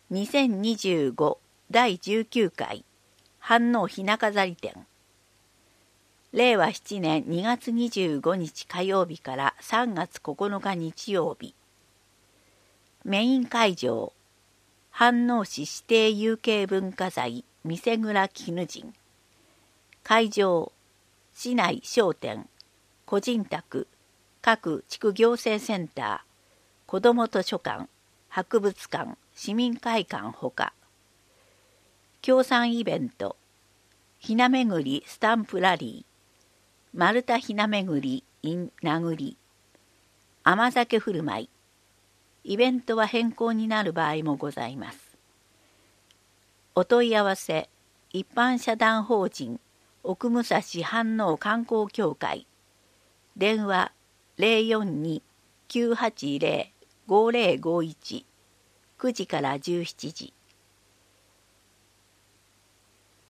2025第19回飯能ひな飾り展。令和7年2月25日火曜日から3月9日日曜日。メイン会場、飯能市指定有形文化財店蔵絹人。会場、市内商店、個人宅、各地区行政センター、子ども図書館、博物館、市民会館ほか。協賛イベント、ひなめぐりスタンプラリー、丸太ひなめぐり in 名栗、甘酒振る舞い。イベントは変更になる場合もございます。お問い合わせ、一般社団法人奥武蔵飯能観光協会。電話042-980-5051。9時から17時。